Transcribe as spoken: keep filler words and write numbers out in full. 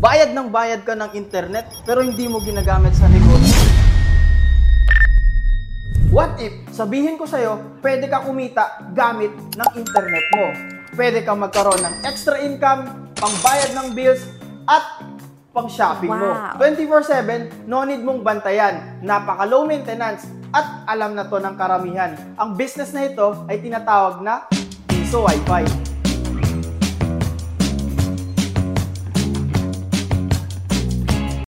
Bayad ng bayad ka ng internet pero hindi mo ginagamit sa negosyo. What if, sabihin ko sa'yo, pwede ka kumita gamit ng internet mo. Pwede kang magkaroon ng extra income, pangbayad ng bills, at pang shopping mo. Wow. twenty-four seven, no need mong bantayan. Napaka low maintenance at alam na to ng karamihan. Ang business na ito ay tinatawag na Piso Wi-Fi.